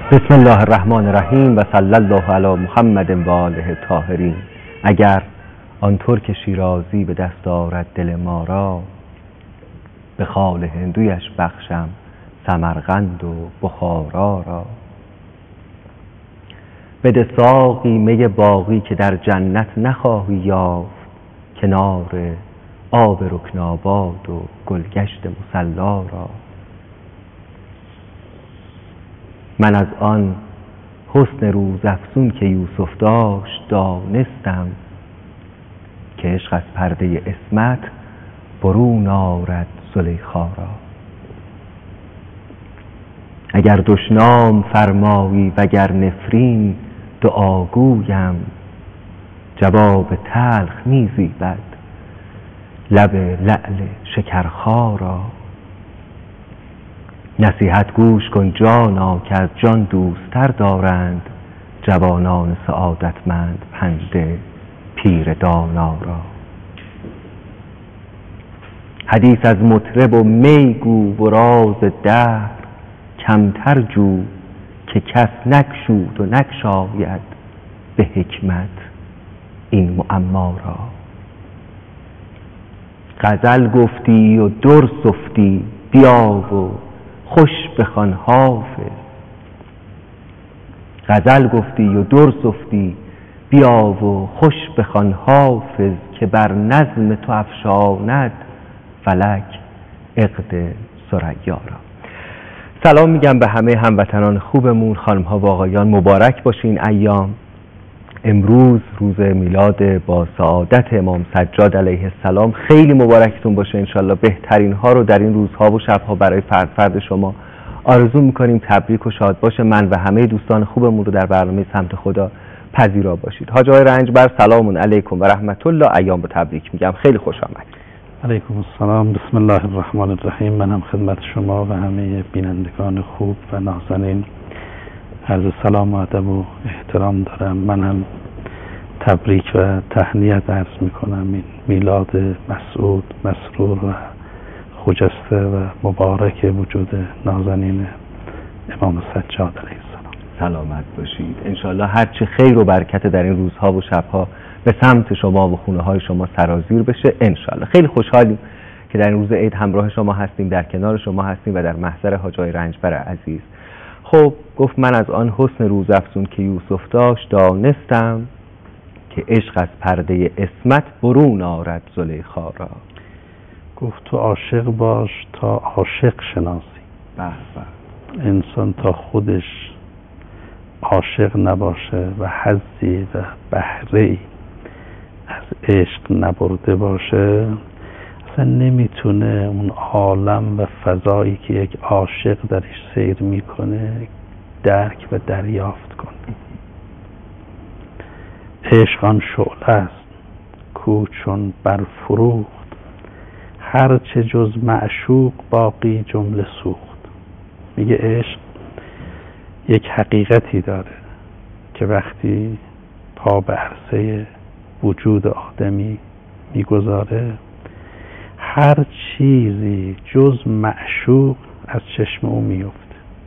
بسم الله الرحمن الرحیم و صلی الله علی محمد و آله الطاهرین. اگر آن ترک شیرازی به دست آرد دل ما را، به خال هندویش بخشم سمرقند و بخارا را. بده ساقی می باقی که در جنت نخواهی یافت، کنار آب رکناباد و گلگشت مصلا را. من از آن حسن روزافزون که یوسف داشت دانستم، که عشق از پرده عصمت برون آرد زلیخا را. اگر دشنام فرمایی وگر نفرین دعاگویم، جواب تلخ می زیبد لب لعل شکرخا را. نصیحت گوش کن جانا که از جان دوستر دارند جوانان سعادتمند پند پیر دانا را. حدیث از مطرب و می گو و راز دهر کمتر جو، که کس نگشود و نگشاید به حکمت این معما را. غزل گفتی و در سفتی بیا و خوش بخوان حافظ. غزل گفتی و در سفتی بیا و خوش بخوان حافظ، که بر نظم تو افشاند فلک عقد ثریا را. سلام میگم به همه هموطنان خوبمون، خانم ها و آقایان. مبارک باشین ایام. امروز روز میلاد با سعادت امام سجاد علیه السلام. خیلی مبارکتون باشه انشالله. بهترین ها رو در این روزها و شبها برای فرد شما آرزو میکنیم. تبریک و شاد باشه. من و همه دوستان خوبمون رو در برنامه سمت خدا پذیرا باشید. حاج آقای رنجبر سلام علیکم و رحمت الله. ایام رو تبریک میگم. خیلی خوش آمدید. علیکم السلام. بسم الله الرحمن الرحیم. من هم خدمت شما و همه بینندگان خوب و نازنین عرض سلام و ادب و احترام دارم. من هم تبریک و تهنیت عرض میکنم. این میلاد مسعود، مسرور و خجسته و مبارک وجود نازنین امام سجاد علیه السلام. سلامت باشید. انشالله هرچه خیر و برکت در این روزها و شبها به سمت شما و خونه های شما سرازیر بشه انشالله. خیلی خوشحالیم که در این روز عید همراه شما هستیم، در کنار شما هستیم و در محضر حاج آقای رنجبر عزیز. خب گفت من از آن حسن روزافزون که یوسف داشت دانستم، که عشق از پرده عصمت برون آرد زلیخا را. گفت تو عاشق باش تا عاشق شناسی. انسان تا خودش عاشق نباشه و حظی و بهره‌ای از عشق نبرده باشه، اصلا نمیتونه اون عالم و فضایی که یک عاشق درش سیر میکنه درک و دریافت کنه. عشق آن شعله است کو چون برفروخت، هرچه جز معشوق باقی جمله سوخت. میگه عشق یک حقیقتی داره که وقتی پا به عرصه وجود آدمی میگذاره، هر چیزی جز معشوق از چشم او میفته.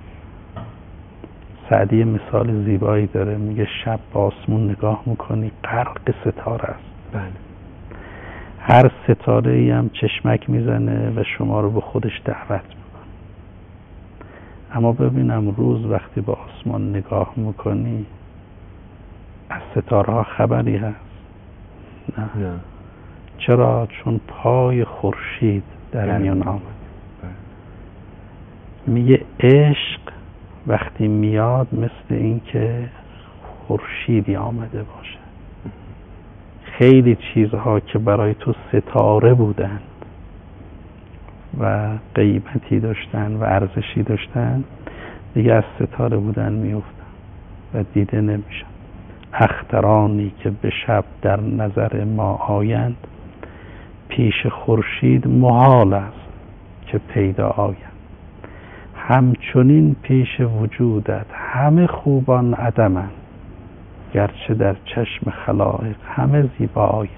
سعدی مثال زیبایی داره، میگه شب به آسمون نگاه میکنی غرق ستاره است. بله. هر ستاره ای هم چشمک میزنه و شما رو به خودش دعوت میکنه. اما ببینم روز وقتی به آسمان نگاه میکنی از ستاره ها خبری هست؟ نه. چرا؟ چون پای خورشید در میان آمد. میگه عشق وقتی میاد مثل این که خورشیدی آمده باشه. خیلی چیزها که برای تو ستاره بودند و قیمتی داشتن و ارزشی داشتن دیگه از ستاره بودن میفتن و دیده نمیشن. اخترانی که به شب در نظر ما آیند، پیش خورشید محال است که پیدا آیند. همچنین پیش وجودت همه خوبان عدمند، گرچه در چشم خلایق همه زیبا آیند.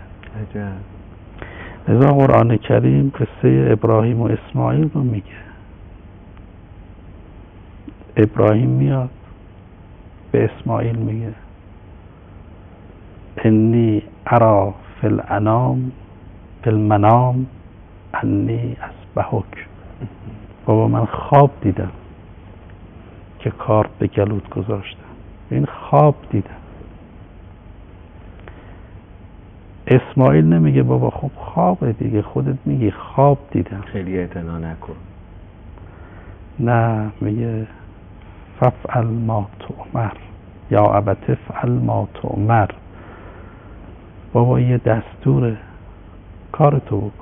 لذا قرآن کریم قصه ابراهیم و اسماعیل رو میگه. ابراهیم میاد به اسماعیل میگه انی ارا فی الانام فی المنام انی اذبحک. بابا من خواب دیدم که کارت به گلوت گذاشتم. این خواب دیدم. اسماعیل نمیگه بابا خب خوابه دیگه، خودت میگی خواب دیدم، خیلی اعتنا نکن. نه، میگه ففعل ما تؤمر یا ابت فعل ما تؤمر. بابا یه دستوره، کارتو بکن.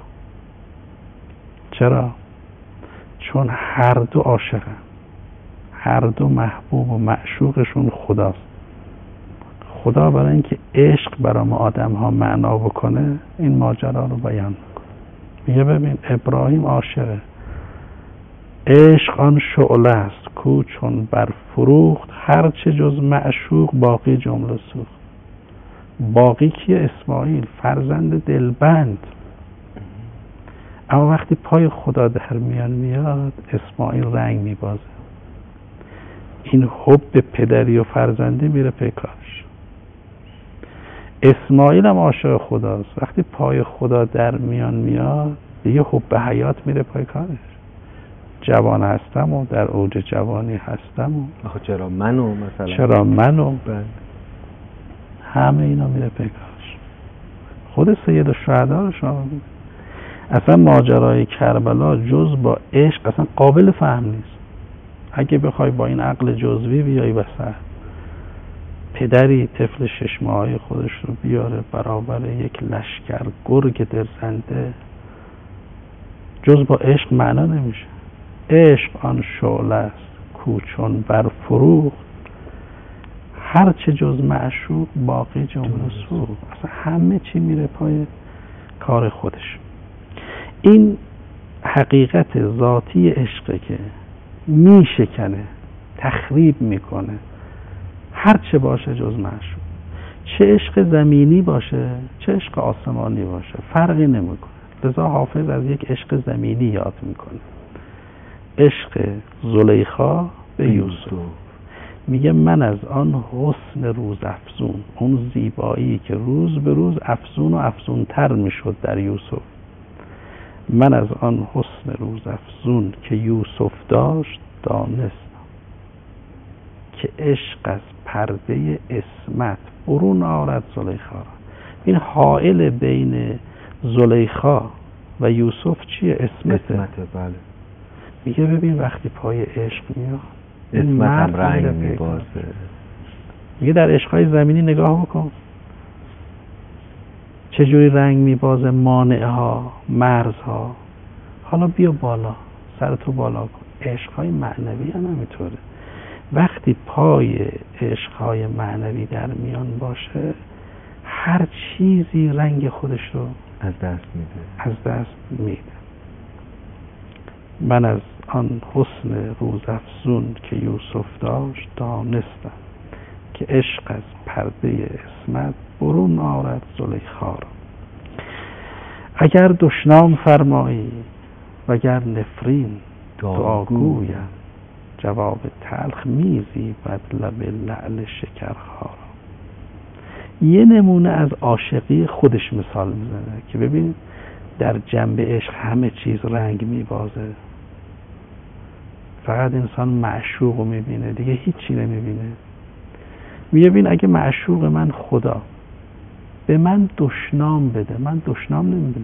چرا؟ چون هر دو عاشقن، هر دو محبوب و معشوقشون خداست. خدا برای اینکه عشق برای ما آدم ها معنا بکنه این ماجرا رو بیان میکنه. میگه ببین ابراهیم عاشقه، عشق آن شعله است کو چون بر فروخت، هرچه جز معشوق باقی جمله سوخت. باقی کیه؟ اسماعیل، فرزند دلبند. اما وقتی پای خدا در میاد اسماعیل رنگ میبازه. این حب پدری و فرزندی میره پی کارش. اسماعیل هم عاشق خداست. وقتی پای خدا در میاد دیگه حب حیات میره پای کارش. جوان هستم و در اوج جوانی هستم و آخه چرا منو مثلا، چرا منو، همه اینا میره پی کارش. خود سید الشهدا رو شما ببینید، اصلا ماجرای کربلا جز با عشق اصلا قابل فهم نیست. اگه بخوای با این عقل جزوی بیای وسط، پدری طفل 6 ماهه خودش رو بیاره برابر یک لشکر گرگ درزنده، جز با عشق معنا نمیشه. عشق آن شعله است کو چون بر فروخت، هرچه جز معشوق باقی جمله سوخت. اصلا همه چی میره پای کار خودش. این حقیقت ذاتی عشقه که میشکنه، تخریب میکنه هرچه باشه جز معشوق. چه عشق زمینی باشه چه عشق آسمانی باشه فرقی نمیکنه. لذا حافظ از یک عشق زمینی یاد میکنه، عشق زلیخا به یوسف. میگه من از آن حسن روز افزون، اون زیبایی که روز به روز افزون و افزونتر میشد در یوسف، من از آن حسن روز افزون که یوسف داشت دانستم که عشق از پرده اسمت برون آرد زلیخا را. این حائل بین زلیخا و یوسف چیه؟ اسمته. بله. میگه ببین وقتی پای عشق میاد اسمت هم رنگ میبازه. میگه در عشقهای زمینی نگاه بکن چجوری رنگ میبازه، مانعها، مرزها. حالا بیا بالا، سرتو بالا کن. عشقهای معنوی هم همینطوره. وقتی پای عشقهای معنوی در میان باشه هر چیزی رنگ خودش رو از دست میده. من از آن حسن روز افزون که یوسف داشت دانستم که عشق از پرده اسمت برون آرد زلیخا را. اگر دشنام فرمایی وگر نفرین دعاگویم، جواب تلخ میزیبد لب لعل شکرخا را. یه نمونه از عاشقی خودش مثال میزنه که ببین در جنب عشق همه چیز رنگ میبازه، فقط انسان معشوق رو میبینه دیگه هیچی نمیبینه. میگه ببین اگه معشوق من خدا به من دشنام بده من دشنام نمیبینم،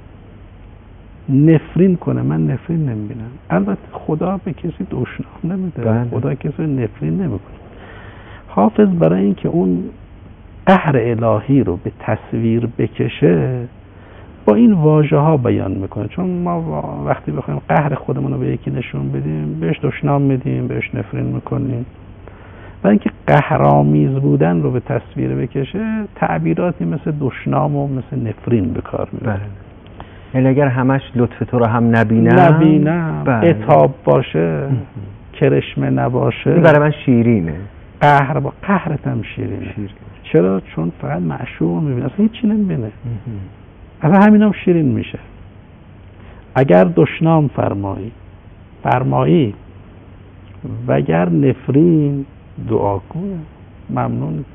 نفرین کنه من نفرین نمیبینم. البته خدا به کسی دشنام نمیده، خدا کسی نفرین نمیکنه. حافظ برای اینکه اون قهر الهی رو به تصویر بکشه با این واژه ها بیان میکنه. چون ما وقتی بخوایم قهر خودمون رو به یکی نشون بدیم بهش دشنام میدیم، بهش نفرین میکنیم. برای اینکه قهرآمیز بودن رو به تصویر بکشه تعبیراتی مثل دشنام و مثل نفرین به کار میبره. یعنی اگر همش لطف تو رو هم نبینم عتاب باشه کرشمه نباشه برای من شیرینه، قهر با قهرت هم شیرینه. چرا؟ چون فقط معشوق میبینه، اصلا هیچی نمیبینه، اصلا همین هم شیرین میشه. اگر دشنام فرمایی وگر نفرین دعاگویم. ممنون.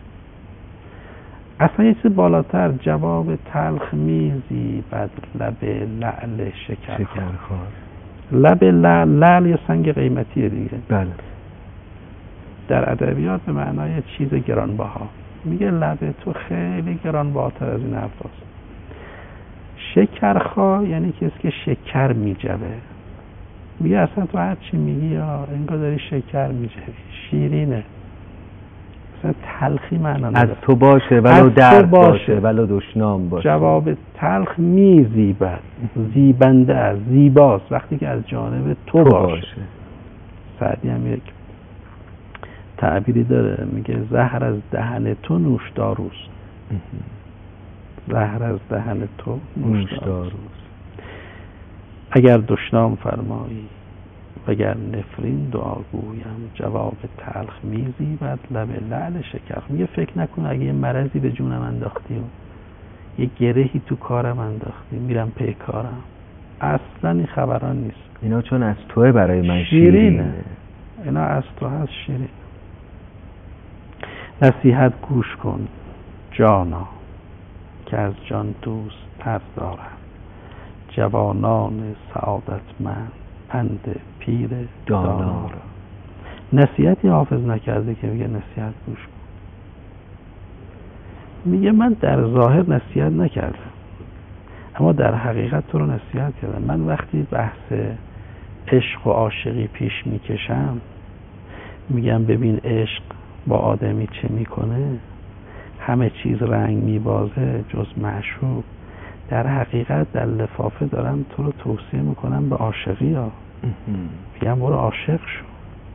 اصلا یه چیز بالاتر، جواب تلخ میزی بد لب لعل شکرخوار. لب لعل یه سنگ قیمتیه دیگه. بله. در ادبیات به معنای چیز گرانبها. میگه لب تو خیلی گرانبهاتر از این حرفاست. شکرخوار یعنی کسی که شکر میجوه. میگه اصلا تو هر چی میگی یا انگار داری شکر میجوی، شیرینه، اصلا تلخی معنا نداره. از تو باشه ولو درد باشه ولو دشنام باشه. جواب تلخ میزیبد، زیبنده است، زیباست وقتی که از جانب تو باشه. سعدی هم یک تعبیری داره، میگه زهر از دهن تو نوشداروست. زهر از دهن تو نوشداروست. اگر دشنام فرمایی وگر نفرین دعا گویم، جواب تلخ میزیبد لب لعل شکر. میگه فکر نکن اگه یه مرضی به جونم انداختی و یه گرهی تو کارم انداختی میرم پی کارم، اصلا این خبران نیست. اینا چون از توه برای من شیرینه. اینا از تو هست شیرین. نصیحت گوش کن جانا که از جان دوست تر دارم، جوانان سعادتمند پند پیر دانا را. نصیحتی حافظ نکرده که میگه نصیحت گوش کن. میگه من در ظاهر نصیحت نکردم اما در حقیقت تو رو نصیحت کردم. من وقتی بحث عشق و عاشقی پیش میکشم میگم ببین عشق با آدمی چه میکنه، همه چیز رنگ میبازه جز معشوق. در حقیقت در لفافه دارم تو رو توصیه میکنم به عاشقی ها. میگم برو عاشق شو.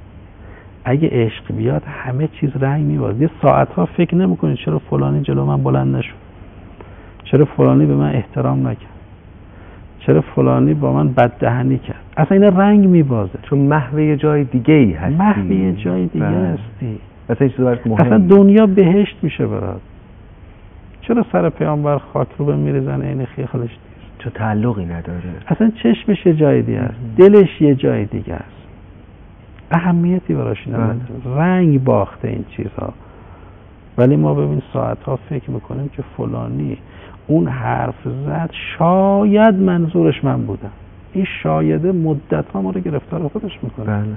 اگه عشق بیاد همه چیز رنگ میبازه. یه ساعت ها فکر نمیکنی چرا فلانی جلو من بلند نشد، چرا فلانی به من احترام نکرد، چرا فلانی با من بددهنی کرد. اصلا این رنگ میبازه چون محو یه جای دیگه ای هستی. محو یه جای دیگه هستی. اصلا دنیا بهشت میشه برات. چرا سر پیامبر خاک رو به میریزن عین خیالش نیست؟ چون تعلقی نداره. اصلا چشمش یه جای دیگه است، دلش یه جای دیگه است، اهمیتی براش نداره. رنگ باخته این چیزها. ولی ما ببین ساعت ها فکر میکنیم که فلانی اون حرف زد شاید منظورش من بودم. این شایده مدت ها ما رو گرفتار خودش میکنه. بله.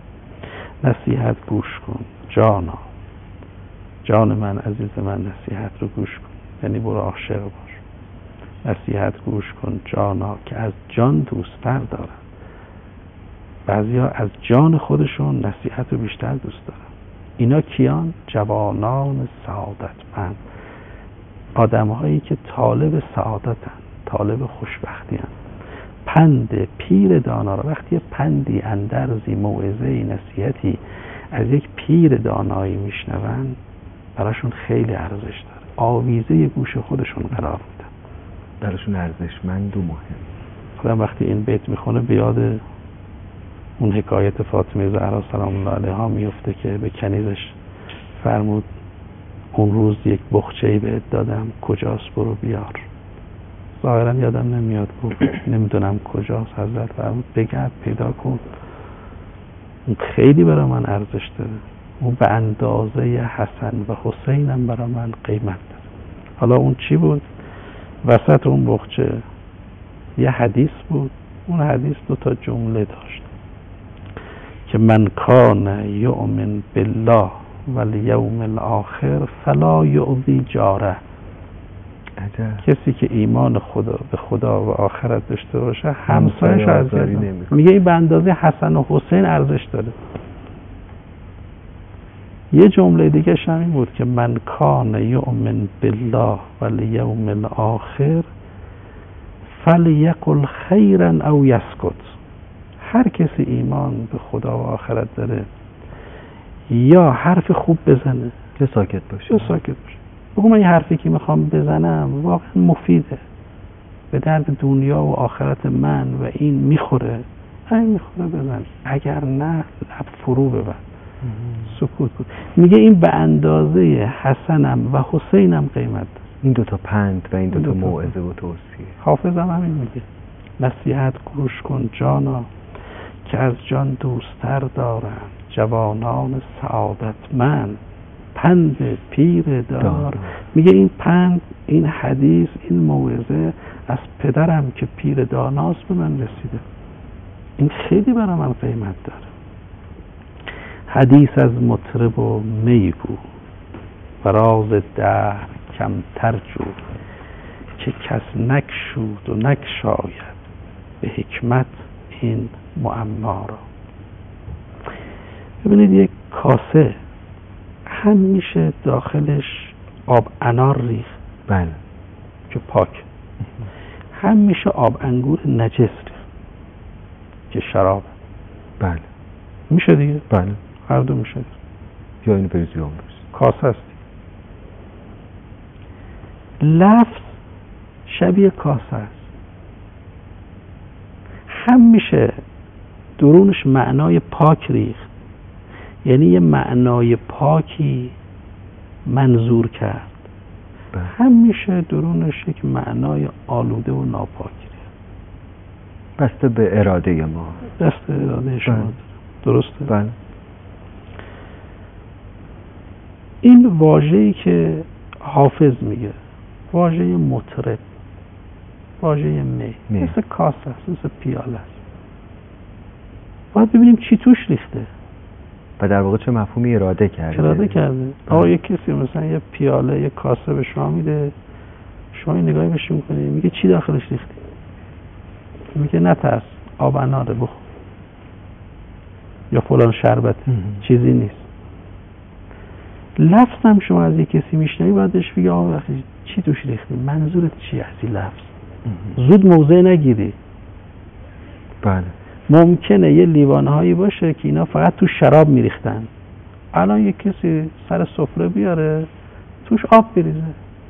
نصیحت گوش کن جانا، جان من عزیز من نصیحت رو گوش کن، یعنی برو عاشق باش. نصیحت گوش کن جانا که از جان دوست‌تر دارن. بعضیا از جان خودشون نصیحت رو بیشتر دوست دارن. اینا کیان؟ جوانان سعادتمند، آدم‌هایی که طالب سعادتن، طالب خوشبختی‌اند. پند پیر دانا را، وقتی پندی، اندرزی، موعظه‌ای، نصیحتی از یک پیر دانایی میشنون براشون خیلی ارزش داره. آویزه گوش خودشون قرار میدن، براشون ارزشمند و مهم. آدم وقتی این بیت میخونه بیاد اون حکایت فاطمه زهرا سلام الله علیها میفته که به کنیزش فرمود اون روز یک بخچه‌ای بهت دادم کجاست برو بیار. ظاهرا یادم نمیاد بود، نمیدونم کجاست. حضرت فرمود بگرد پیدا کن، اون خیلی برای من ارزش داره، اون به اندازه حسن و حسین هم برای من قیمت داره. حالا اون چی بود؟ وسط اون بخچه یه حدیث بود. اون حدیث 2 جمله داشت که من کان یؤمن بالله والیوم الاخر فلا یؤذی جاره. کسی که ایمان به خدا و آخرت داشته باشه همسایه‌اش اذیت نمیکنه. میگه این به اندازه حسن و حسین ارزش داره. یه جمله دیگه همین بود که من کان یؤمن بالله والیوم الاخر فلیقل خیرا او یسکت. هر کسی ایمان به خدا و آخرت داره یا حرف خوب بزنه یا ساکت باشه. بگو من یه حرفی که میخوام بزنم واقعا مفیده، به درد دنیا و آخرت من و این میخوره، همین میخوره بزن. اگر نه لب فرو ببند، سکوت کن. میگه این به اندازه حسنم و حسینم قیمت داره. این 2 پند و این 2 موعظه و توصیه. حافظم همین میگه نصیحت گوش کن جانا که از جان دوست‌تر دارم، جوانان سعادتمند پند پیر دار. میگه این پند، این حدیث، این موعظه از پدرم که پیر داناست به من رسیده. این خیلی برای من قیمت داره. حدیث از مطرب و میگو و راز دهر کمتر جو، که کس نکشود و نکشاید به حکمت این معما را. ببینید یک کاسه هم میشه داخلش آب انار ریخت، بله، که پاک، هم میشه آب انگور نجس ریخت که شراب، بله، میشه دیگه، بله، هر دو میشه. یا اینو بریزی یا اون بریزی، کاسه است. لفظ شبیه کاسه است، هم میشه درونش معنای پاک ریخت، یعنی یه معنای پاکی منظور کرد، هم میشه درونش یک معنای آلوده و ناپاکی ریخت. بسته به اراده ما، دست اراده شما. درسته؟ بله. این واژه‌ای که حافظ میگه، واژه مطرب، واژه می، مثل کاسه است، مثل پیاله است. باید ببینیم چی توش ریخته و در واقع چه مفهومی اراده کرده. آقا یک کسی مثلا یه پیاله، یه کاسه به شما میده، شما این نگاهی بهش میکنی، میگه چی داخلش ریختی؟ میگه نترس، آب اناره بخور، یا فلان شربت، چیزی نیست. لفظ هم شما از یک کسی میشنوی، باید بهش بگی آقا وقتی چی توش ریختی، منظورت چی از این لفظ؟ زود موضع نگیری. بله. ممکنه یه لیوانهایی باشه که اینا فقط تو شراب میریختن، الان یک کسی سر سفره بیاره توش آب بریزه،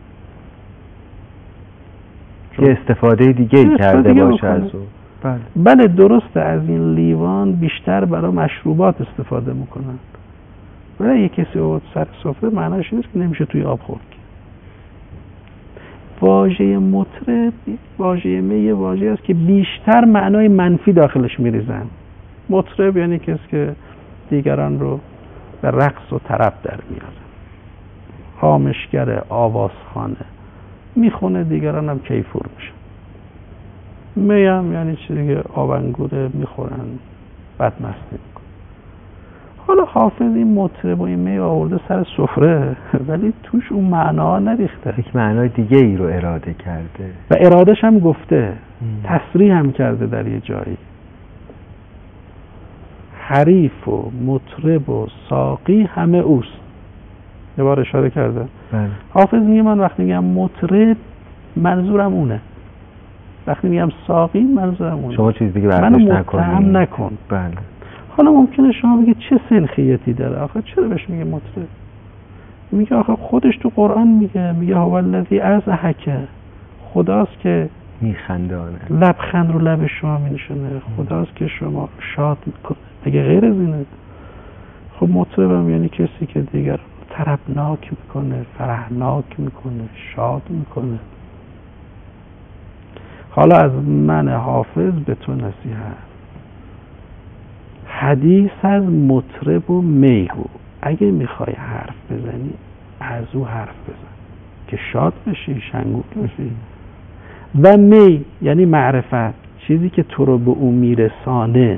یه استفاده دیگه کرده باشه از اون. بله درسته، از این لیوان بیشتر برای مشروبات استفاده میکنن، ولی یک کسی آورد سر سفره معناش نیست که نمیشه توی آب خورد. واژه مطرب، واژه می، یه واژه است که بیشتر معنای منفی داخلش میریزن. مطرب یعنی کسی که دیگران رو به رقص و طرب در میاره، خامشگر آوازخانه، میخونه دیگران هم کیفور میشن. می هم یعنی چیزی که آب انگوره میخورن بدمستی میکنن. حالا حافظ این مطرب و این می آورده سر سفره، ولی توش اون معنا نریخته، یک معنای دیگه ای رو اراده کرده و ارادش هم گفته، تصریح هم کرده در یه جایی. حریف و مطرب و ساقی همه اوست، یه بار اشاره کرده. حافظ میگه من وقتی میگم مطرب منظورم اونه، وقتی میگم ساقی منظورم اونه. شما چیز دیگه برداشت نکنید، منو متهم نکن. بله. حالا ممکنه شما بگید چه سنخیتی داره، آخه چرا بهش میگه مطرب؟ میگه آخه خودش تو قرآن میگه هو الذی اضحک، خداست که میخندانه، لبخند رو لب شما مینشونه، خداست که شما شاد میکنه. مگه غیر از اینه؟ خب مطربم یعنی کسی که دیگر طربناک میکنه، فرحناک میکنه، شاد میکنه. حالا از من حافظ به تو نصیحت، حدیث از مطرب و میگو. اگه میخوای حرف بزنی از او حرف بزن که شاد بشی، شنگول بشی. و می یعنی معرفت، چیزی که تو رو به او میرسانه.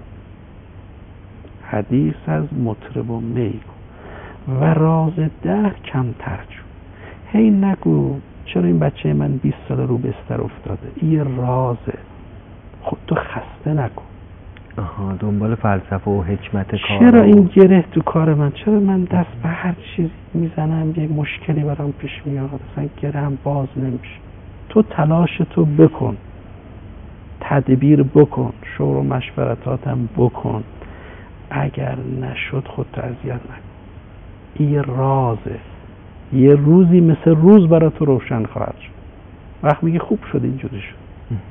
حدیث از مطرب و میگو و راز دهر کمتر جو. هی نگو چرا این بچه من 20 سال رو بستر افتاده، این رازه، خود تو خسته نکن. دنبال فلسفه و حکمت کار. چرا این گره تو کار من، چرا من دست به هر چیزی میزنم یک مشکلی برام پیش میاد، اصلا گره هم باز نمیشه. تو تلاش تو بکن، تدبیر بکن، شور و مشورتات هم بکن، اگر نشد خودت اذیت نکن. این رازه، یه روزی مثل روز برای تو روشن خواهد شد. وقت میگه خوب شد اینجوری شد.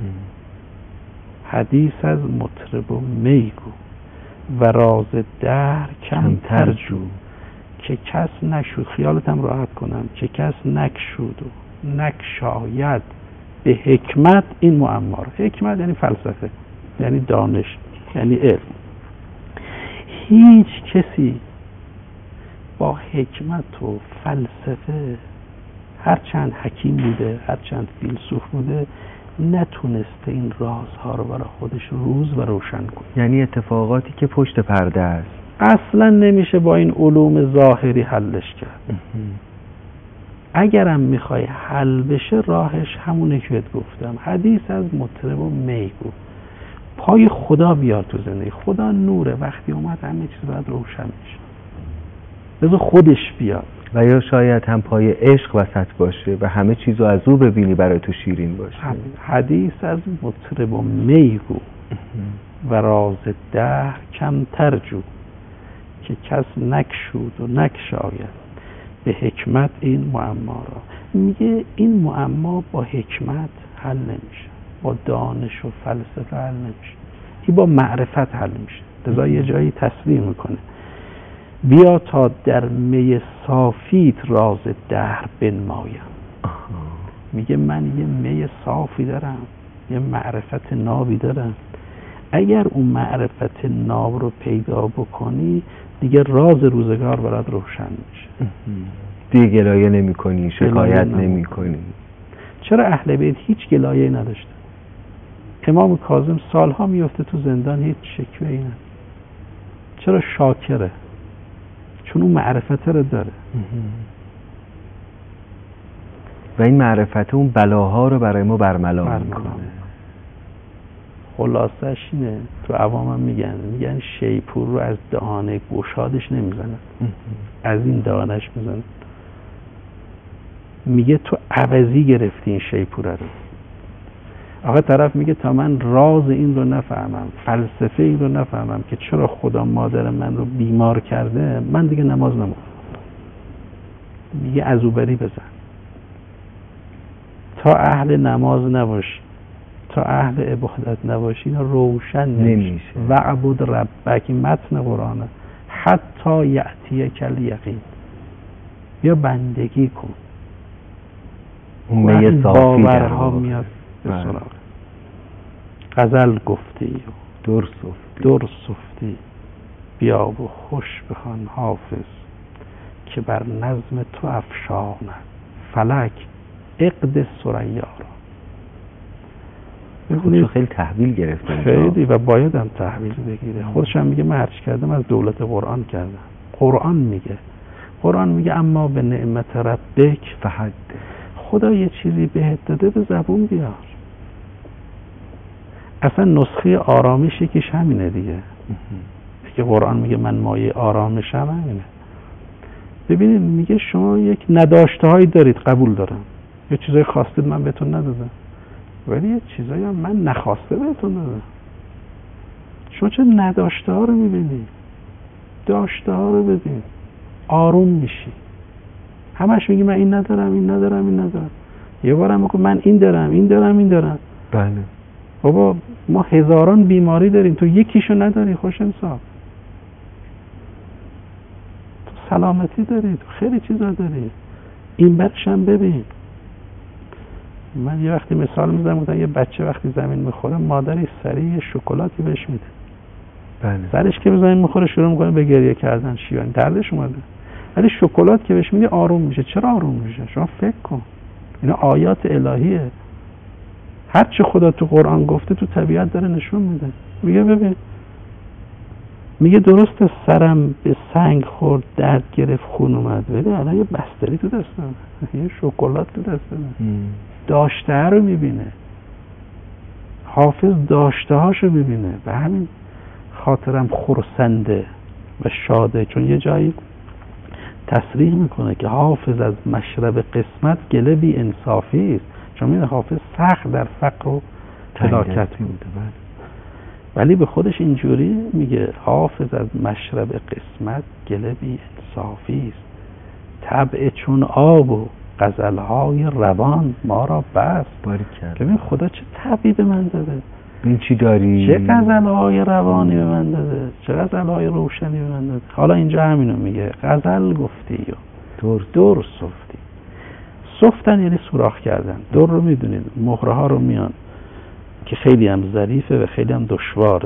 حدیث از مطرب و میگو و راز دهر کمتر جو، که کس نکشود، خیالتم راحت کنم، که کس نکشود و نکشاید به حکمت این معما را. حکمت یعنی فلسفه، یعنی دانش، یعنی علم. هیچ کسی با حکمت و فلسفه هرچند حکیم بوده، هرچند فیلسوف بوده، نتونسته این رازها رو برای خودش روز و روشن کنه. یعنی اتفاقاتی که پشت پرده است اصلا نمیشه با این علوم ظاهری حلش کرد. اگرم میخوای حل بشه راهش همونه که بهت گفتم، حدیث از مطرب و میگو، پای خدا بیار تو زندگی. خدا نوره، وقتی اومد همه چیز باید روشن میشه، بذار خودش بیاد. و یا شاید هم پای عشق وسط باشه و همه چیزو از او ببینی برای تو شیرین باشه. حدیث از مطرب و میگو و راز دهر کمتر جو، که کس نکشود و نکشاید به حکمت این معما را. میگه این معما با حکمت حل نمیشه، با دانش و فلسفه حل نمیشه، این با معرفت حل میشه. لذا یه جایی تصریح میکنه بیا تا در می صافیت راز دهر بنمایم. میگه من یه می صافی دارم، یه معرفت نابی دارم، اگر اون معرفت ناب رو پیدا بکنی دیگه راز روزگار برات روشن میشه. دیگه گلایه نمی کنی، شکایت نمی کنی. چرا اهل بیت هیچ گلایه نداشتن؟ امام کاظم سالها میفته تو زندان، هیچ شکوه‌ای نداره. چرا؟ شاکره، چون اون معرفت رو داره و این معرفت اون بلاها رو برای ما برملا میکنه. خلاصش اینه، تو عوام هم میگن شیپور رو از دهانه گشادش نمیزنن، از این دهانش میزنن. میگه تو عوضی گرفتی این شیپور رو. آقا طرف میگه تا من راز این رو نفهمم، فلسفه این رو نفهمم که چرا خدا مادر من رو بیمار کرده، من دیگه نماز نمیخونم. میگه عزوبری بزن. تا اهل نماز نباشی، تا اهل عبادت نباشی، اینا روشن نمیشه. وعبد ربک، متن قرآنه، حتی یأتیک الیقین، بیا بندگی کن. اون باورها میاد به سراغ. غزل گفتی و در صفتی، بیا و خوش بخوان حافظ که بر نظم تو افشاند فلک عقد ثریا را. خودشو خیلی تحویل گرفته، خیلی، و باید هم تحویل بگیره. خودش هم میگه من هرچی کردم از دولت قرآن کردم. قرآن میگه اما به نعمت ربک فحدث. خدا یه چیزی بهت داده، به زبون بیار. اصلا نسخه آرامش یکیش همینه دیگه. که قرآن میگه من مایه آرامشم همینه. ببینید میگه شما یک نداشته هایی دارید، قبول دارم، یه چیزای خواستید من بهتون ندادم، ولی یه چیزایی هم من نخواسته بهتون دادم. شما چه نداشته ها رو میبینید؟ داشته ها رو ببین، آروم میشی. همش میگی من این ندارم. یه بارم میگه من این دارم. بله بابا ما هزاران بیماری داریم، تو یکیشو نداری، خوش انصاف. تو سلامتی داری، تو خیلی چیزا داری، این برش هم ببین. من یه وقتی مثال میزنم، گفتم یه بچه وقتی زمین میخوره، مادری سریع شکلاتی بهش میده. بله. سرش که به زمین میخوره شروع میکنه به گریه کردن، شیون دردش اومده. ولی شکلات که بهش میدی آروم میشه. چرا آروم میشه؟ شما فکر کن، اینا آیات الهیه. هر چه خدا تو قرآن گفته تو طبیعت داره نشون میده. میگه ببین، میگه درست سرم به سنگ خورد، درد گرفت، خون اومد، ولی الان یه بستری تو دستم، یه شکلات تو دستم. داشته رو میبینه. حافظ داشته هاشو میبینه، به همین خاطرم خرسنده و شاده، چون یه جایی تصریح میکنه که حافظ از مشرب قسمت گله بی انصافی است. چون میدونه حافظ سخت در فقر و هلاکت بوده، ولی به خودش اینجوری میگه حافظ از مشرب قسمت گله بی انصافی است. طبع چون آب و غزلهای روان ما را بس. ببین خدا چه طبعی به من داده، این چی داری؟ چه غزلهای روانی به من داده، چه غزلهای روشنی به من داده. حالا اینجا همینو میگه، غزل گفتی و در صفتی. صفتن یعنی سوراخ کردن. در رو میدونید مهره ها رو میان که خیلی هم ظریفه و خیلی هم دشواره،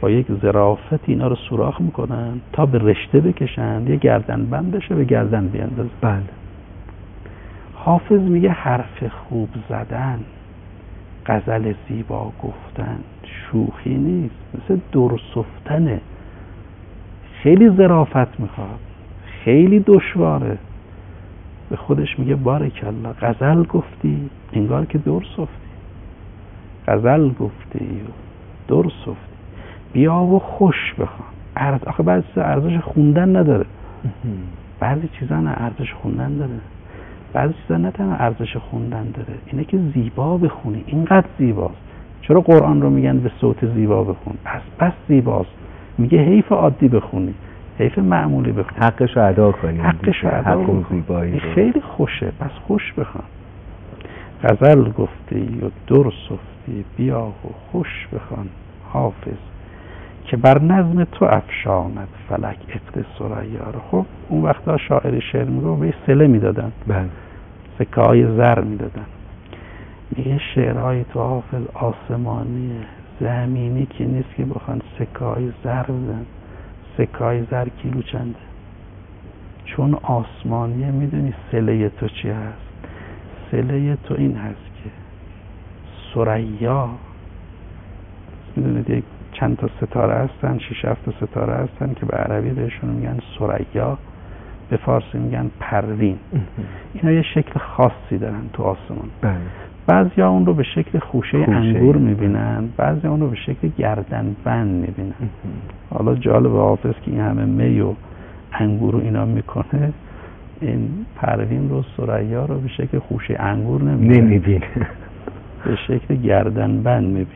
با یک ظرافت اینا رو سوراخ میکنن تا به رشته بکشن، یه گردن بند بشه به گردن بیاندازن. بله. حافظ میگه حرف خوب زدن، غزل زیبا گفتن شوخی نیست، مثل درسفتنه، خیلی ظرافت میخواد، خیلی دشواره. به خودش میگه بارکالله، غزل گفتی انگار که درسفتی، غزل گفتی و درسفتی، بیا و خوش بخوان. آخه بعضی چیزا ارزش خوندن نداره، بعضی چیزا نه ارزش خوندن داره، بعضی چیزا نه تنها ارزش خوندن داره، اینه که زیبا بخونی. اینقدر زیباست. چرا قرآن رو میگن به صوت زیبا بخون؟ بس زیباست. میگه حیف عادی بخونی، حیف معمولی بخونی، حقش رو ادا کنی، حقش رو ادا کنی. زیبایی خیلی خوشه، پس خوش بخوان. غزل گفتی و درسفتی، بیا و خوش بخوان حافظ که بر نظم تو افشاند فلک عقد ثریا رو. خب اون وقتا شاعری شعر میگه به صله میدادن، بله، سکه های زر میدادن. میگه شعرهای تو حافظ آسمانیه، زمینی که نیست که بخوان سکه های زر بدن. سکه های زر کیلو چنده؟ چون آسمانیه. میدونی صله تو چی هست؟ صله تو این هست که ثریا، میدونید یک چند تا ستاره هستن، 6-7 تا ستاره هستن که به عربی بهشون میگن ثریا، به فارسی میگن پروین. اینا یه شکل خاصی دارن تو آسمان. بله. بعضیا اون رو به شکل خوشه انگور میبینن، بعضیا اون رو به شکل گردن بند میبینن. حالا جالب حافظ که این همه می و انگور رو اینا میکنه، این پروین رو ثریا رو به شکل خوشه انگور نمیبینه، به شکل گردن بند میبینه.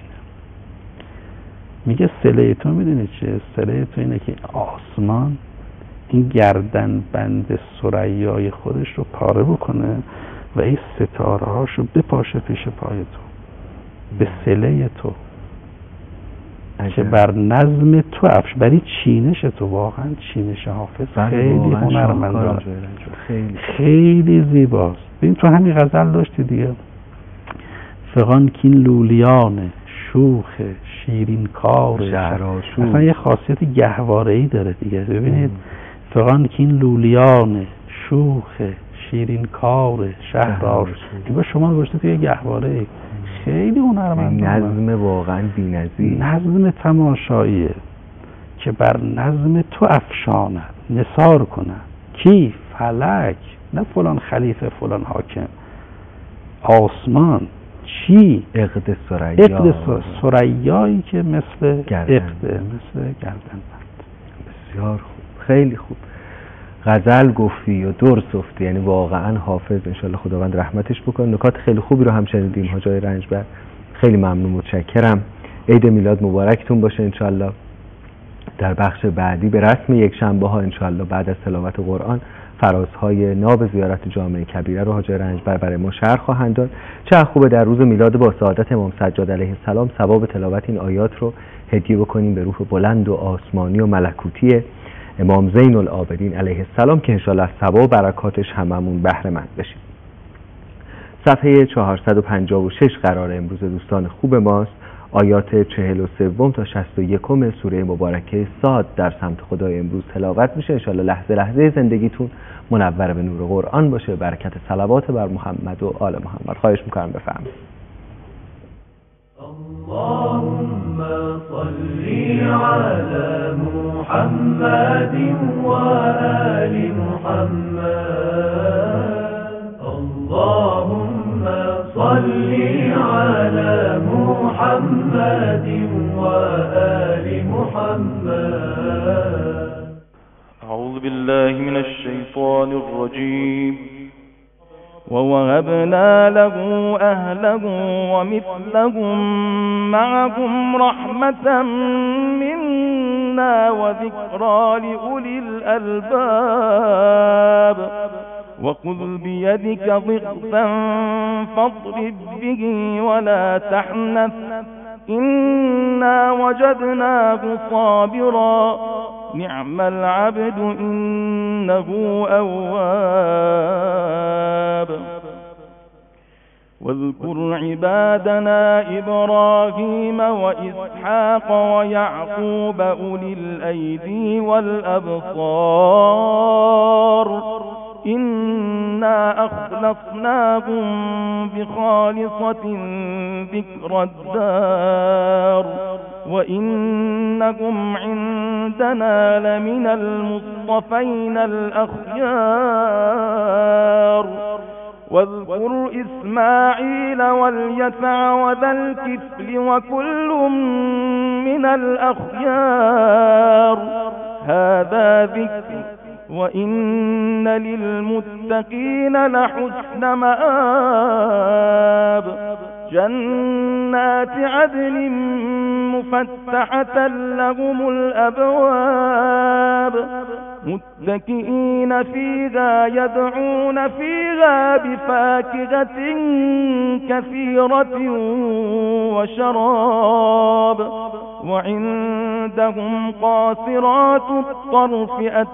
میگه صله تو میدونی چیه؟ صله تو اینه که آسمان این گردن بند ثریای خودش رو پاره بکنه و این ستاره هاشو بپاشه پیش پای تو، به صله تو که بر نظم تو برای چینش تو. واقعا چینش حافظ خیلی هنرمندانه، خیلی زیباست. ببین تو همین غزل داشتی دیگه، فغان کین لولیانه شوخ شیرین کار شهرآشوب، اصلا یه خاصیت گهواره‌ای داره دیگه. ببینید فغان کین لولیانه شوخ شیرین کار شهرآشوب، اینو شما گذاشته توی گهواره. خیلی هنرمند، نظم واقعا بی‌نظیر، نظم تماشاییه که بر نظم تو افشاند نثار کنه. کی؟ فلک، نه فلان خلیفه فلان حاکم، آسمان. چی؟ عقد ثریا، عقد ثریایی که مثل عقده، مثل گردن بند. بسیار خوب، خیلی خوب. غزل گفتی و درسفتی، یعنی واقعا حافظ انشالله خداوند رحمتش بکنه. نکات خیلی خوبی رو هم شنیدیم. حاج آقای رنجبر خیلی ممنون، متشکرم. عید میلاد مبارکتون باشه انشالله. در بخش بعدی به رسم یک شنبه ها انشالله بعد از تلاوت قرآن فرازهای ناب زیارت جامع کبیره رو حاج رنجبر برای ما شرح خواهند داد. چه خوبه در روز میلاد با سعادت امام سجاد علیه السلام ثواب تلاوت این آیات رو هدیه بکنیم به روح بلند و آسمانی و ملکوتی امام زین العابدین علیه السلام که انشالله از ثواب و برکاتش هممون بهره مند بشیم. صفحه 456 قرار امروز دوستان خوب ماست. آیات 43 تا 61 سوره مبارکه صاد در سمت خدای امروز تلاوت میشه. انشالله لحظه لحظه زندگیتون منور به نور قرآن باشه. برکت صلوات بر محمد و آل محمد. خواهش میکنم بفرمایید. اللهم صل على محمد وآل محمد. اللهم صل على محمد وآل محمد. أعوذ بالله من الشيطان الرجيم. ووهبنا له أهله ومثلهم معهم رحمة منا وذكرى لأولي الألباب. وخذ بيدك ضغثا فاضرب به ولا تحنث إنا وجدناه صابرا نعم العبد إنه أواب. واذكر عبادنا إبراهيم وإسحاق ويعقوب أولي الأيدي والأبصار إنا أخلصناهم بخالصة ذكر الدار وإنهم عندنا لمن المصطفين الأخيار واذكر إسماعيل واليسع وذا الكفل وكل من الأخيار هذا ذكر وإن للمتقين لحسن مآب جنات عدن مفتحة لهم الأبواب متكئين فيها يدعون فيها بفاكهة كثيرة وشراب وعندهم قاصرات الطرف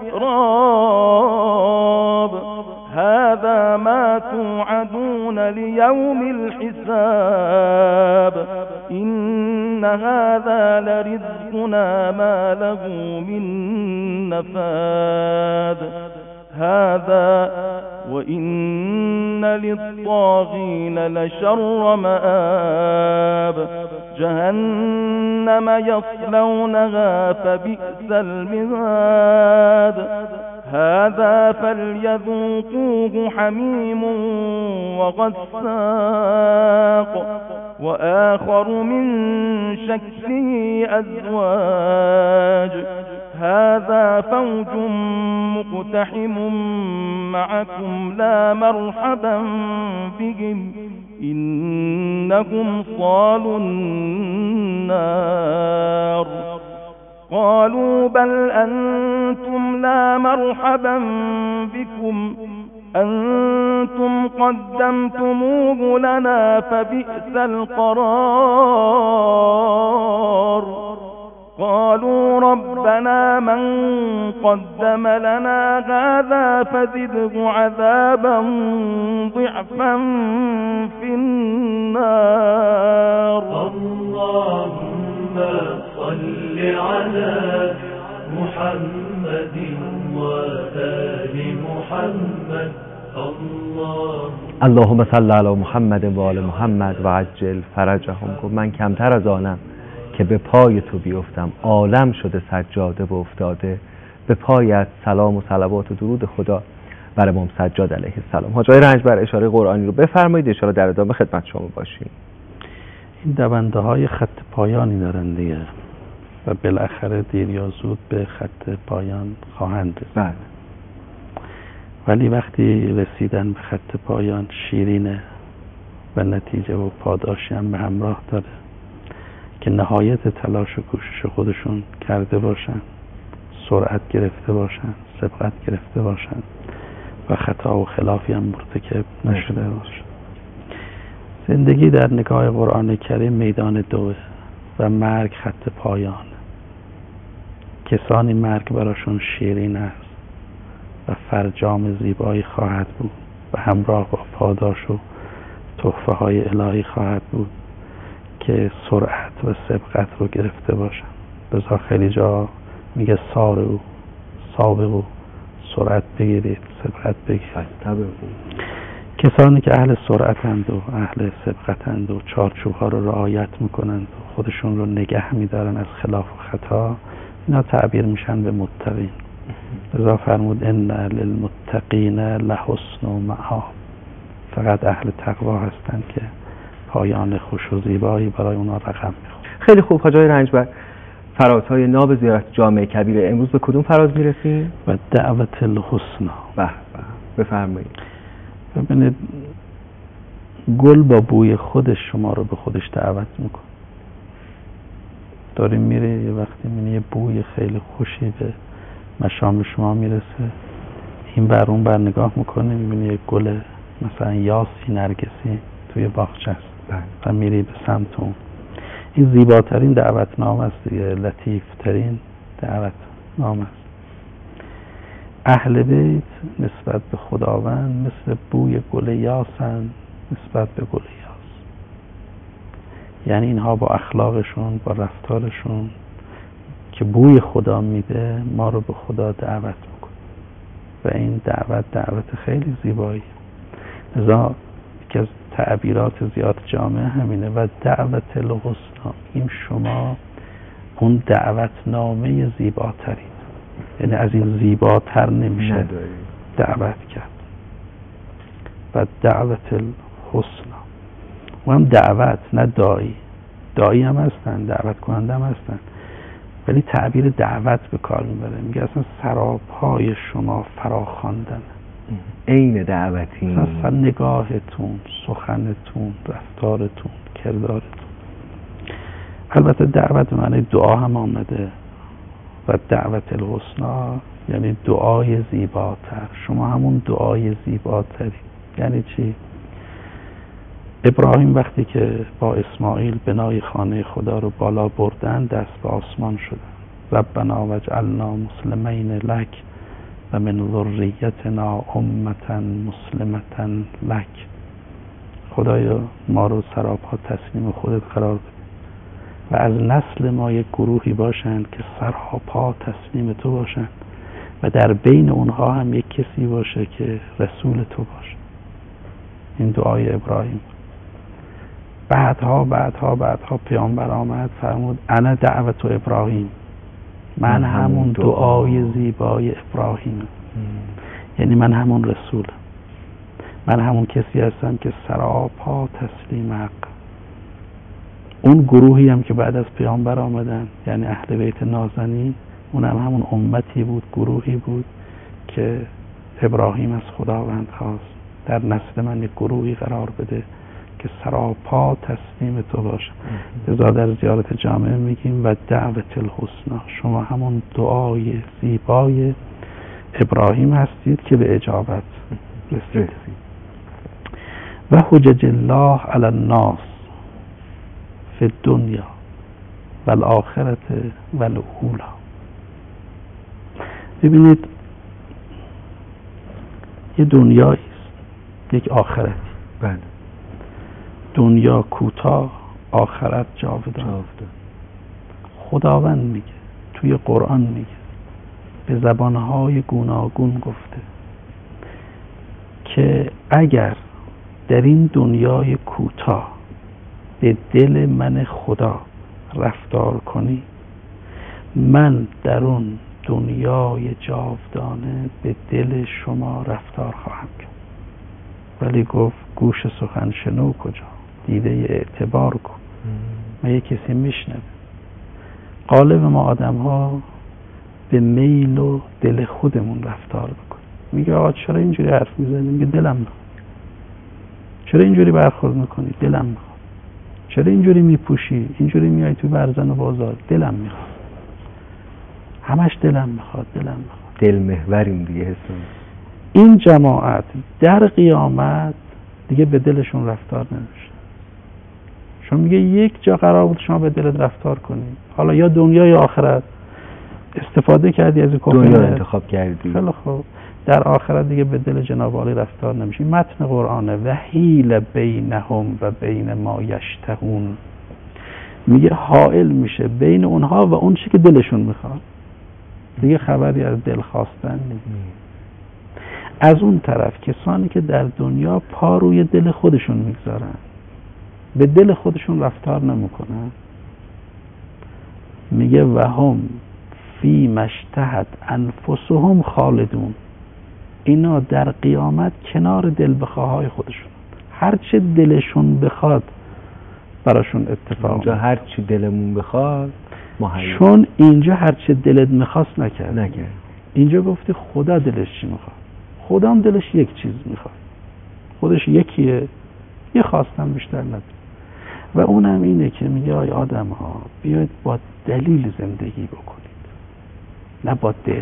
أتراب هذا ما توعدون ليوم الحساب إن هذا لرزقنا ما له من نفاد هذا وإن للطاغين لشر مآب جهنم يصلونها فبئس المهاد هذا فليذوقوه حميم وغساق وآخر من شكله أزواج هذا فوج مقتحم معكم لا مرحبا بهم إنهم صالوا النار قالوا بل أنتم لا مرحبا بكم أنتم قدمتموه لنا فبئس القرار قالوا ربنا من قدم لنا هذا فزده عذابا ضعفا في النار اللهم صل على محمد وآل محمد اللهم صل علی محمد و آل محمد و عجل فرجهم. گفت من کمتر از آنم که به پای تو بیفتم، عالم شده سجاده و افتاده به پایت. سلام و صلوات و درود خدا بر امام سجاد علیه السلام. حاج آقای رنجبر اشاره قرآنی رو بفرمایید، ان شاءالله در ادامه خدمت شما باشیم. این دونده های خط پایانی دارن دیگه و بالاخره دیر یا زود به خط پایان خواهند رسید. ولی وقتی رسیدن به خط پایان شیرینه و نتیجه و پاداشی هم به همراه داره که نهایت تلاش و کوشش خودشون کرده باشن، سرعت گرفته باشن، سبقت گرفته باشن و خطا و خلافی هم مرتکب نشده باشن. زندگی در نگاه قرآن کریم میدان دوه و مرگ خط پایان. کسانی مرگ براشون شیرین است و فرجام زیبایی خواهد بود و همراه با پاداش و تحفه های الهی خواهد بود که سرعت و سبقت رو گرفته باشن. بذار خیلی جا میگه سابقو سرعت بگیرید، سبقت بگیرید. کسانی که اهل سرعتند و اهل سبقتند و چارچوب ها رو رعایت میکنند و خودشون رو نگه میدارن از خلاف و خطا، اینا تعبیر میشن به متقین. رضا فرمود ان للمتقین لحسن مآب. فقط اهل تقوا هستند که پایان خوش و زیبایی برای اونا رقم میخوره. خیلی خوب حاج آقای رنجبر، فرازهای ناب زیارت جامع کبیر امروز به کدوم فراز میرسیم؟ و دعوت الحسنا. بفرمایید. ببینید گل با بوی خودش شما رو به خودش دعوت میکنه. داریم میره یه وقتی میبینی یه بوی خیلی خوشی به مشام شما میرسه، این بر اون بر نگاه میکنه میبینی یه گل مثلا یاسی نرگسی توی باغچه است و میری به سمت اون. این زیباترین دعوتنامه است دیگه، لطیفترین دعوتنامه است. اهل بیت نسبت به خداوند مثل بوی گل یاسن نسبت به گل یاس. یعنی اینها با اخلاقشون، با رفتارشون که بوی خدا میده ما رو به خدا دعوت میکنه و این دعوت خیلی زیبایی. لذا یکی از تعبیرات زیاد جامعه همینه و دعوت الحسنا، این شما اون دعوتنامه زیباترین، یعنی از این زیباتر نمیشه دعوت کرد. و دعوت الحسنا و هم دعوت، نه داعی هم هستن، دعوت کننده هم هستن، ولی تعبیر دعوت به کار میبره. میگه اصلا سراپای شما فراخواندن، عین دعوتی، اصلا نگاهتون، سخنتون، رفتارتون، کردارتون. البته دعوت به معنی دعا هم آمده و دعوت الحسنا یعنی دعای زیباتر. شما همون دعای زیباتری. یعنی چی؟ ابراهیم وقتی که با اسماعیل بنای خانه خدا رو بالا بردن دست به آسمان شدن. ربنا واجعلنا مسلمین لک و من ذریتنا امة مسلمة لک. خدایا ما رو سراپا تسلیم خودت قرار بده و از نسل ما یک گروهی باشند که سراپا تسلیم تو باشند و در بین اونها هم یک کسی باشه که رسول تو باشه. این دعای ابراهیم. بعدها پیامبر آمد فرمود انا دعوت ابراهیم، من همون دعای زیبای ابراهیم، یعنی من همون رسولم، من همون کسی هستم که سراپا تسلیم حق. اون گروهی هم که بعد از پیامبر آمدن یعنی اهل بیت نازنین، اون هم همون امتی بود، گروهی بود که ابراهیم از خداوند خواست در نسل من یک گروهی قرار بده که سراپا تسلیم تو باشه. لذا در زیارت جامعه میگیم و دعوت الحسنا، شما همون دعای زیبای ابراهیم هستید که به اجابت رسید. و حجج الله علی الناس فی الدنیا و الاخرت و الاولا. ببینید یه دنیایی است، یک آخرتی. بله. دنیا کوتاه، آخرت جاودان. خداوند میگه توی قرآن، میگه به زبانهای گوناگون گفته که اگر در این دنیای کوتاه به دل من خدا رفتار کنی، من در اون دنیای جاودانه به دل شما رفتار خواهم کرد. ولی گفت گوش سخن شنو کجا، دیده اعتبار کن. ما یک کسی میشنوه. غالب ما آدم ها به میل و دل خودمون رفتار بکنیم. میگه آقا چرا اینجوری حرف میزنی؟ میگه دلم میخواد. چرا اینجوری برخورد میکنی؟ دلم میخواد. چرا اینجوری میپوشی؟ اینجوری میای تو برزن و بازار؟ دلم میخواد. همش دلم میخواد. دل محوریم دیگه حسن. این جماعت در قیامت دیگه به دلشون رفتار نمیشه. چون میگه یک جا قرار بود شما به دلت رفتار کنی، حالا یا دنیا یا آخرت، استفاده کردی از دنیا انتخاب کردی، خیلی خوب، در آخرت دیگه به دل جناب عالی رفتار نمیشه. متن قرآنه و حیل بینهم و بین ما یشتهون. میگه حائل میشه بین اونها و اون چی که دلشون میخواد. دیگه خبری از دل خواستن نیست. از اون طرف کسانی که در دنیا پا روی دل خودشون میگذارن، به دل خودشون رفتار نمیکنن، میگه و هم فی مشتهد انفسهم خالدون. اینا در قیامت کنار دل بخواهای خودشون، هر چه دلشون بخواد براشون اتفاق. اونجا هر چی دلمون بخواد مهیا. چون اینجا هر چه دلت میخواست نکرد. اینجا گفتی خدا دلش چی میخواد. خدا هم دلش یک چیز میخواد، خودش یکیه، یه خواستم بیشتر نداره. و اونم اینه که میگه آی آدم ها بیاید با دلیل زندگی بکنید، نه با دل.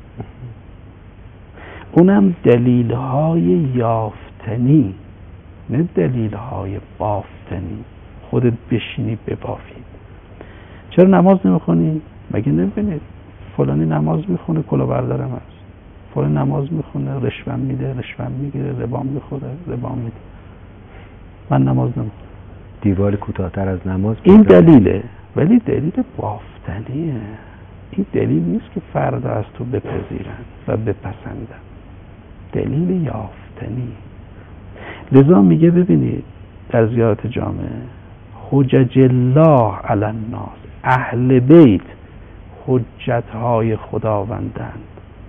اونم دلیل های یافتنی، نه دلیل های بافتنی. خودت بشینی ببافید. چرا نماز نمیخونی؟ مگه نبینید فلانی نماز میخونه کلا بردارم هست، فلانی نماز میخونه رشوه میده، رشوه میگیره، ربا میخوره، ربا میده. من نماز نمیخونم. دیوار کوتاه‌تر از نماز. این دلیله، ولی دلیل بافتنیه. این دلیل نیست که فردا از تو بپذیرن و بپسندن، دلیل یافتنی. لذا میگه ببینید در زیارت جامعه حجج الله علی الناس، اهل بیت حجت‌های خداوندند.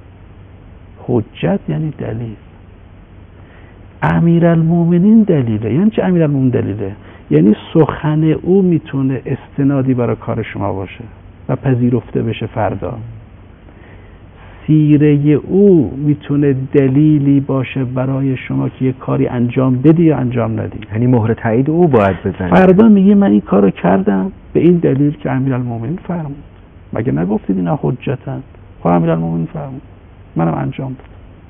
حجت یعنی دلیل. امیرالمومنین دلیله. یعنی چه امیرالمومنین دلیله؟ یعنی سخن او میتونه استنادی برای کار شما باشه و پذیرفته بشه فردا. سیره او میتونه دلیلی باشه برای شما که یه کاری انجام بدی یا انجام ندی. یعنی مهر تایید او باید بزنید. فردا میگه من این کارو کردم به این دلیل که امیرالمومنین فرمود. مگه نگفتید اینا حجتن؟ خب امیرالمومنین فرمود، منم انجام دادم.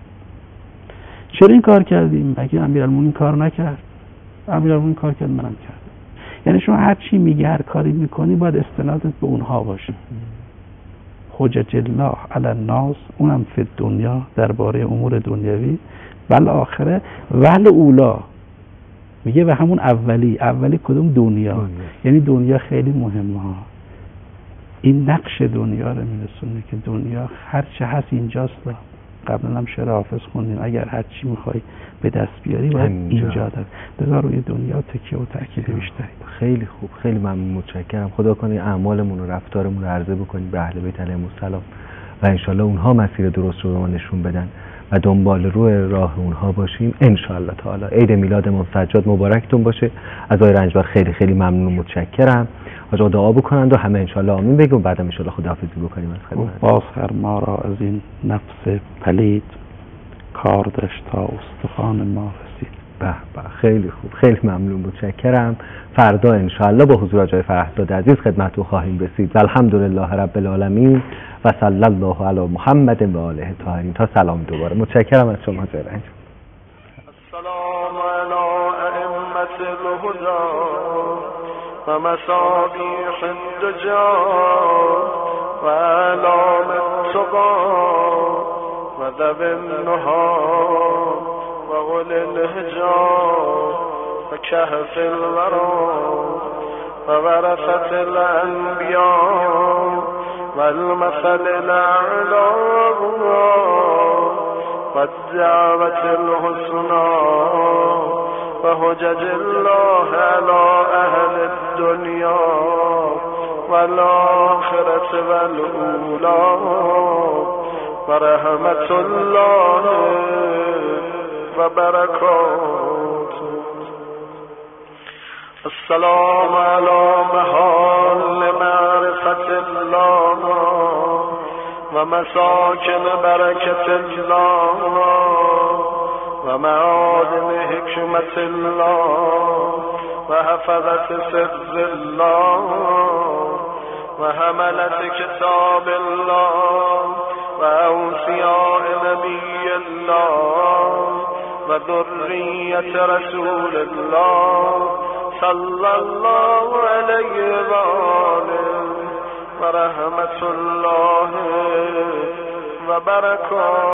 چرا این کار کردیم؟ مگه امیرالمومنین کار نکرد؟ امیرالمومنین کار کرد، منم کردم. یعنی شما هر چی میگی، هر کاری میکنی، باید استنادت به اونها باشه. حجج الله علی الناس، اونم فی دنیا، درباره امور دنیوی، ول آخره ول اولا. میگه و همون اولی کدوم؟ دنیا. یعنی دنیا خیلی مهمه ها. این نقش دنیا رو میرسونه که دنیا هر چه هست اینجاست. قبلا هم شعر حافظ خوندیم، اگر هر چی میخوای به دست بیاری باید اینجا داد. بذار روی دنیا تکیه و تاکید بیشتری. خیلی خوب، خیلی ممنون، متشکرم. خدا کنه اعمالمون و رفتارمون رو عرضه بکنیم به اهل بیت علیهم السلام و انشالله اونها مسیر درست رو به ما نشون بدن و دنبال روی راه اونها باشیم انشالله تعالی. عید میلاد امام سجاد مبارکتون باشه. از آقای رنجبر خیلی خیلی ممنون و متشکرم. حاج آقا دعا بکنند و همه انشالله آمین بگیم و بعدم انشالله خداحافظی بکنیم از خدمت. باز هر ما را از این نفس پلید کار داشت تا استخوان ما رسید. به خیلی خوب، خیلی ممنون، متشکرم. فردا انشالله با حضور آقای فرهزاد عزیز خدمتتون خواهیم رسید. الحمدلله رب العالمین و صلی الله علی محمد و آله الطاهرین. تا سلام دوباره. متشکرم از شما حاج رنج. السلام علی ائمة الهدى و مصابیح الدجى و اعلام التقى و ذوی النهى و اولی الحجاب و کهف الورى و ورثة الانبیاء و المثل الاعلی و الدعوة الحسنى و حجج الله علی اهل الدنیا و الاخرة و الاولا و رحمت الله و برکاته. السلام علی محال معرفت الله و مساکن برکت الله و معادن حکمت الله و حفظت سر الله و حملت کتاب الله و اوصیاء نبی الله و ذریت رسول الله صلی الله علیه و آله و رحمت الله و برکاته.